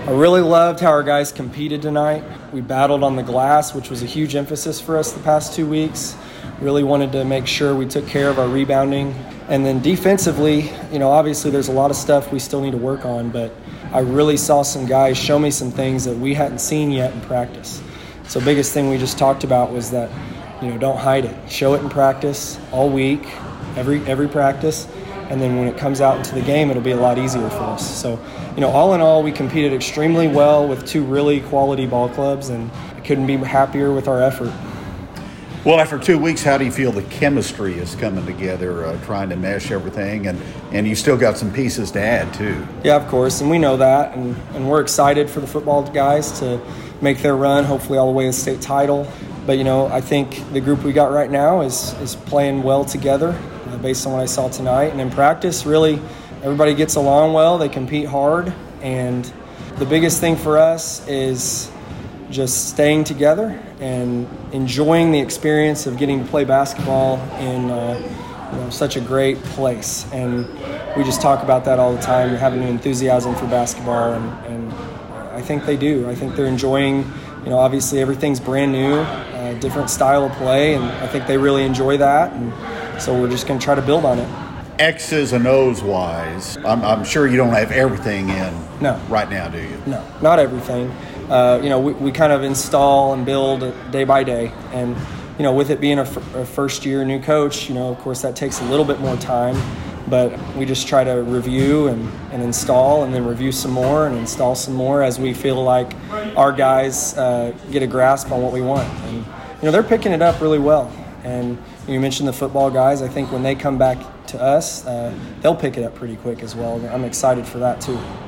I really loved how our guys competed tonight. We battled on the glass, which was a huge emphasis for us the past 2 weeks. Really wanted to make sure we took care of our rebounding. And then defensively, obviously there's a lot of stuff we still need to work on, but I really saw some guys show me some things that we hadn't seen yet in practice. So biggest thing we just talked about was that, don't hide it. Show it in practice all week, every practice. And then when it comes out into the game, it'll be a lot easier for us. So, all in all, we competed extremely well with two really quality ball clubs, and I couldn't be happier with our effort. Well, after 2 weeks, how do you feel the chemistry is coming together, trying to mesh everything, and you still got some pieces to add too? Yeah, of course, and we know that, and we're excited for the football guys to make their run, hopefully all the way to the state title. But, I think the group we got right now is playing well together based on what I saw tonight. And in practice, really, everybody gets along well. They compete hard. And the biggest thing for us is just staying together and enjoying the experience of getting to play basketball in such a great place. And we just talk about that all the time, having an enthusiasm for basketball. And I think they do. I think they're enjoying, obviously everything's brand new, different style of play. And I think they really enjoy that. And so we're just going to try to build on it. X's and O's wise, I'm sure you don't have everything in right now, do you? No, not everything. We kind of install and build day by day. And, with it being a first year new coach, of course that takes a little bit more time. But we just try to review and install, and then review some more and install some more as we feel like our guys get a grasp on what we want. And, they're picking it up really well. And you mentioned the football guys. I think when they come back to us, they'll pick it up pretty quick as well. I'm excited for that too.